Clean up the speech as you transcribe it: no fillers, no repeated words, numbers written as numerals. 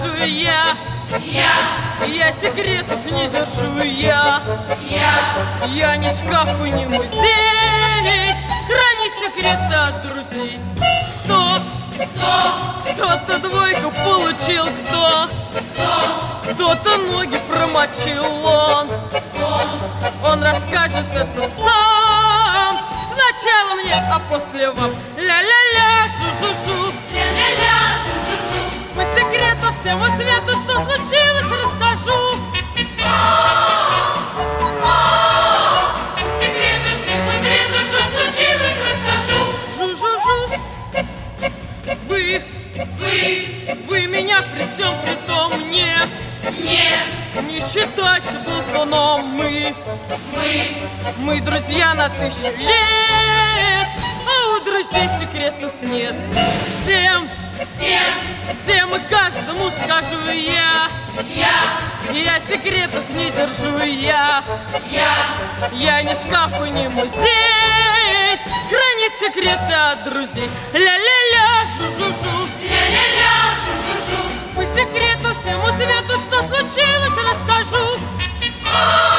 скажу я. Я секретов не держу я не шкаф и не музей, хранить секреты от друзей. Кто-то двойку получил, кто-то ноги промочил. Он расскажет это сам. Сначала мне, а после вам. Ля-ля-ля, жу-жу-жу, ля-ля-ля, жу-жу-жу. По секрету всему свету, что случилось, расскажу. По секрету всему свету, что случилось, расскажу. Жу-жу-жу. Вы меня при всем при том не считайте болтуном. Мы друзья на 1000 лет, а у друзей секретов нет. Всем и каждому скажу я секретов не держу я не шкаф и не музей, хранить секреты от друзей. Ля-ля-ля, жу-жу-жу, ля-ля-ля, жу-жу-жу. По секрету всему свету, что случилось, расскажу.